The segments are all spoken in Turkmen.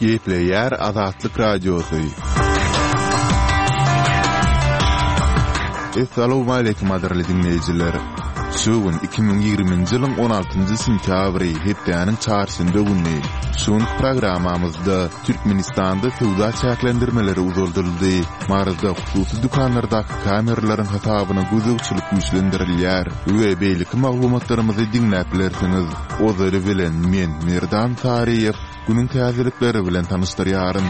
Gepleyer Azatlyk Radiosu. Assalamu alaykum aderli dinleyijiler. Şuun 2020-nji ýylyň 16-njy sentýabry hepdeniň çarşynda günni. Şuun programamyzda Türkmenistanda sowda çäklendirmeleri uzaldyryldy. Marazda hususy dukanlardaky kameralaryň hasabyna gözegçilik güýçlendirilýär. We beýlik maglumatlarymyzy dinläp bilersiňiz. Ozary bilen men Merdan Tariýew günüň täzelikleri bilen tanışdyrýaryn.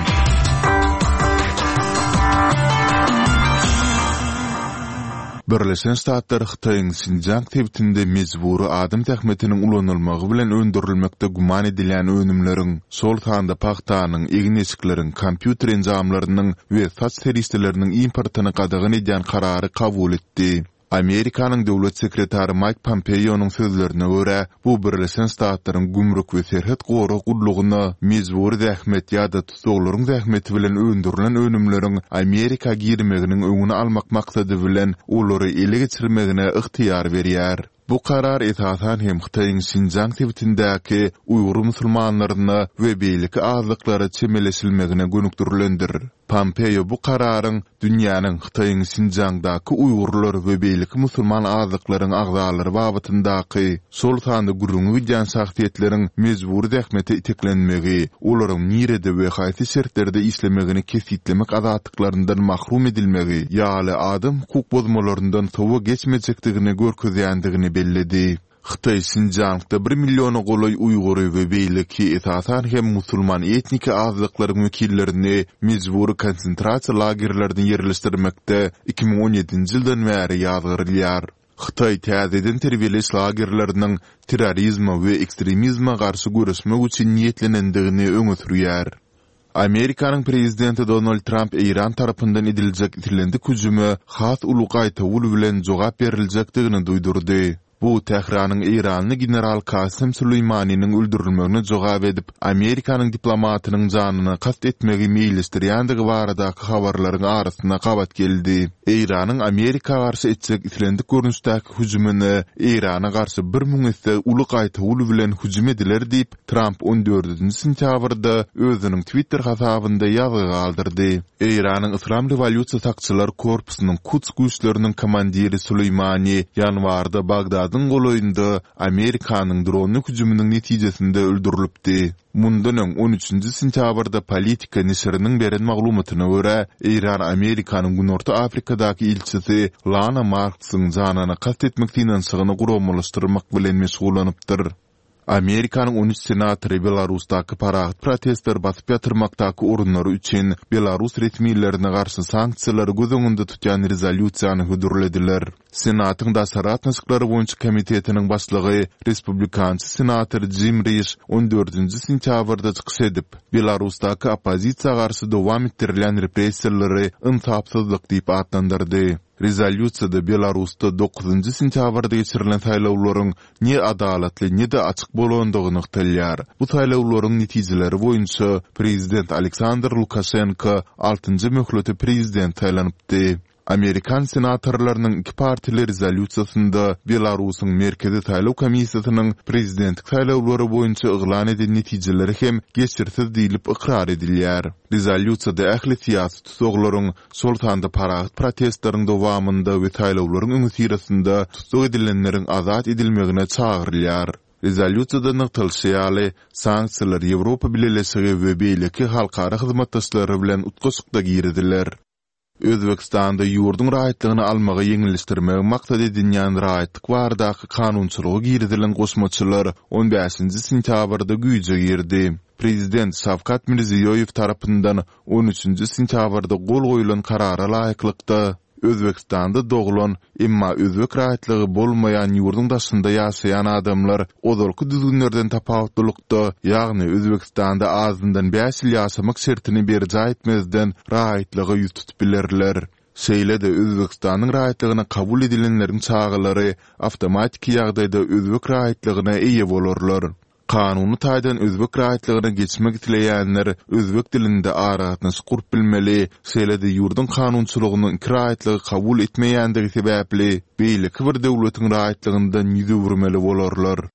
Birleşen Ştatlar Hytaýyň Sinjang tebitinde mejburi adam tähmetiniň ulanylmagy bilen öndürilmekde guman edilen önümleriň, şol sanda paxtanyň, egin eşikleriň, kompýuter enjamlarynyň we saç seriýetleriniň importyny gadagan edýän karary kabul etdi. Amerikanyň döwlet sekretary Mike Pompeo'nun sözlerine göre bu Birleşen Ştatlaryň gümrük we serhet goru gullugyny mejburi zähmet ýa-da tutuklaryň zähmeti bilen öndürilen önümleriň Amerika girmeginiň öňüni almak maksady bilen olary ele geçirmegine ygtyýar berýär. Bu karar esasan hem Hytaýyň Sinjang tebitindäki Uýgur musulmanlaryna we beýleki azlyklary çemeleşilmegine gönükdirilendir. Pompeo bu kararyň dünýäniň Hytaýyň Sinjangdaky Uýgurlar we beýleki musulman azlyklaryň agzalary babyndaky şol sanda gurrungy ýan şahsiýetleriň mejburi zähmete iteklenmegi, olaryň nirede we haýsy şertlerde islemegini kesitlemek azatlyklарyndan mahrum edilmegi, ýaly adam hukuk bozmalaryndan sowa geçmejekdigini görkezýändigini belledi. Hytaý Sinjangda 1 milyona golay Uýgur we beýleki esasan hem musulman etniki azlyklaryň wekillerini mejburi konsentrasiýa lagerlerine ýerleşdirmekde 2017-nji ýyldan bäri ýazgyrylýar. Hytaý täzeden terbiyeleş lagerleriniň terrorizme we ekstremizme garşy görüşmek üçin niýetlenendigini öňe sürýär. Amerikanyň prezidenti Donald Trump İran tarapyndan ediljek itilendik hüjumy has ulugaýtawul bilen jogap beriljekdigini duýdurdy. Bu Tehranyň İranly general Kasym Süleýmanynyň öldürilmegine jogap edip, Amerikanyň diplomatinyň janyny kast etmegi meýilesdirýändigi baradaky habarlaryň arasyna gabat geldi. İranyň Amerika garşy etjek itilendik görnüşdäki hüjümini Irana garşy 1000 esse ulugaýtawul bilen hüjüm ediler diýip Trump 14-nji sentýabrda özüniň Twitter hasabynda ýazygy galdyrdy. İranyň Islam Rewolýusiýa sakçylar korpusynyň Quds güýçleriniň komandiri Süleýmany ýanwarda Bagdadyň goloýynda Amerikanyň dronly hüjüminiň netijesinde öldürilipdi. Mundan 13-nji sentýabrda Politika nesiriniň beren maglumatyna görä, İran Amerikanyň Günorta Afrikadaky ilçisi Lana Marksyň janyny kast etmek finansygyny guramalaşdyrmak bilen meşgulanypdyr. Amerikanyň 13 senatory Belarusdaky parahat protestler basyp ýatyrmakdaky orunlary üçin Belarus resmiýetlerine garşy sanksiýalary göz öňünde tutýan rezolýusiýany hödürlediler. Senatyň daşarat nasyklary boýunça komitetiniň başlygy Respublikansy senator Jim Risch 14-nji sentýabrda çykyş edip, Belarusdaky opozisiýa garşy dowam ettirilen repressiýalary insapsyzlyk diýip adlandyrdy. Rezolýusiýada Belarusda 9-njy sentýabrda geçirilen saýlawlaryň ne adalatly ne de açyk bolandygyny ýaýdylýar. Bu saýlawlaryň netijeleri boýunça prezident Aleksandr Lukashenko 6-njy möhleti prezident saýlanypdy. Amerikan senatorlarynyň iki partiýa rezolýusiýasynda Belarusyň merkezi saýlaw komissiýasynyň prezidentlik saýlawlary boýunça yglan edilen netijeleri hem geçirsiz diýilip ikrar edilýär. Rezolýusiýada ähli syýasy tutuklaryň şol sanda parahat protestlaryň dowamynda we saýlawlaryň öňsirasynda tutuk edilenleriň azat edilmegine çagyrylýar. Rezolýusiýada nykdylşy sanksiýalar Ýewropa Birleşigi we beýleki halkara hyzmatdaşlary bilen utgaşykda girdiler. Özbekistanda ýurdun rahatlygyny almagy ýeňilişdirmek maksat edilýän rahatlyk baradaky kanunçylygy girdilen goşmaçylar 15-nji sentýabrda güýje girdi. Prezident Şawkat Mirziýoýew tarapyndan 13-nji sentýabrda gol goýulan karara laýyklykda Özbekistanda doglan, emma özbek rahatlygy bolmaýan ýurdun daşynda ýaşaýan adamlar ozalky düzgünlerden tapawutlykda, ýagny Özbekistanda azyndan 5 ýyl ýaşamak şertini berja etmezden rahatlygy ýüz tutup bilerler. Şeýle-de Özbekistanyň rahatlygyna kabul edilenleriň çağılary awtomatik ýagdaýda özbek rahatlygyna eýe bolarlar. Kanuny taýdan özbek rahatlygyna geçmek dileýänler özbek dilinde aragatny gurup bilmeli, şeýle-de ýurdun kanunçylygyny rahatlygy kabul etmeýändigi sebäpli beýleki bir döwletiň rahatlygyndan ýüze burmeli bolarlar.